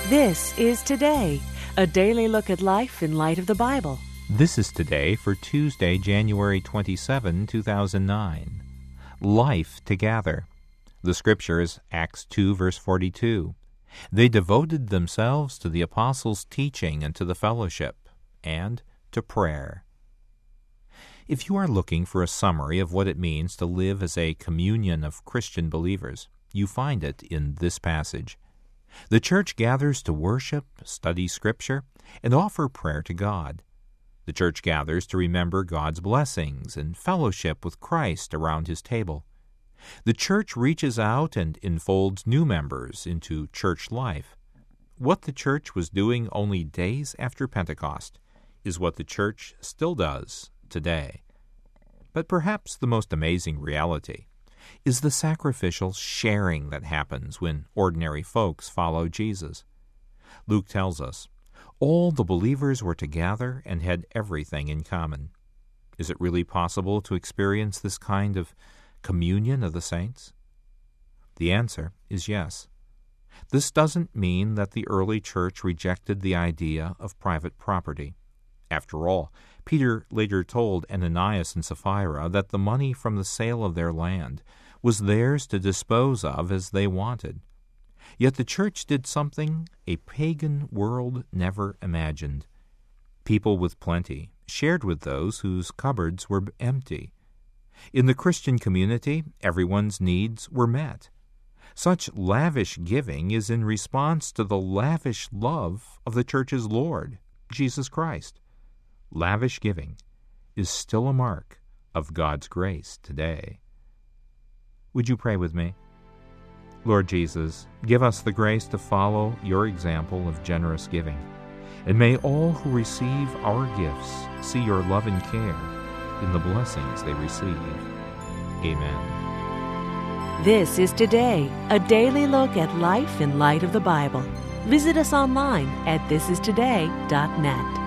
This is Today, a daily look at life in light of the Bible. This is Today for Tuesday, January 27, 2009. Life to gather. The scripture is Acts 2, verse 42. They devoted themselves to the apostles' teaching and to the fellowship, and to prayer. If you are looking for a summary of what it means to live as a communion of Christian believers, you find it in this passage. The church gathers to worship, study Scripture, and offer prayer to God. The church gathers to remember God's blessings and fellowship with Christ around His table. The church reaches out and enfolds new members into church life. What the church was doing only days after Pentecost is what the church still does today. But perhaps the most amazing reality is the sacrificial sharing that happens when ordinary folks follow Jesus. Luke tells us, all the believers were together and had everything in common. Is it really possible to experience this kind of communion of the saints? The answer is yes. This doesn't mean that the early church rejected the idea of private property. After all, Peter later told Ananias and Sapphira that the money from the sale of their land was theirs to dispose of as they wanted. Yet the church did something a pagan world never imagined. People with plenty shared with those whose cupboards were empty. In the Christian community, everyone's needs were met. Such lavish giving is in response to the lavish love of the church's Lord, Jesus Christ. Lavish giving is still a mark of God's grace today. Would you pray with me? Lord Jesus, give us the grace to follow your example of generous giving, and may all who receive our gifts see your love and care in the blessings they receive. Amen. This is Today, a daily look at life in light of the Bible. Visit us online at thisistoday.net.